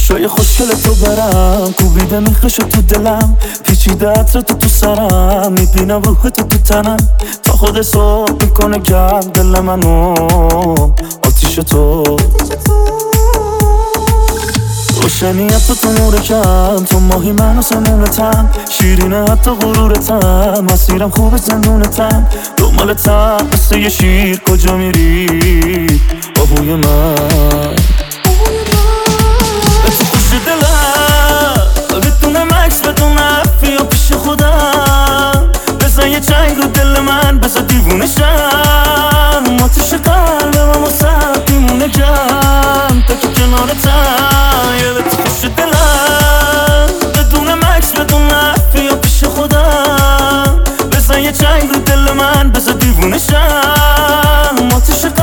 چشای خوشگل تو برم کوبیده میخش تو دلم، پیچیده عطر تو سرم، میبینم روح تو تنم، تا خود صبح میکنه گرم دل منو آتیش تو. روشنیت تو نور کم، تو ماهی من و سمونتم، شیرینه حتی غرورتم، مسیرم خوب زندونتم، دنبالتم مثل یه شیر کجا میری آهوی من. به تو خوش دلم بدون مکس بدون حرفی و پیش خودم، بزن یه چنگ رو دل من بزن دیوونشم، آتیش قلبم و سب میمونه گرم تا که کنارتم. به تو خوش دلم بدون مکس بدون حرفی و پیش خودم، بزن یه چنگ رو دل من بزن دیوونشم، آتیش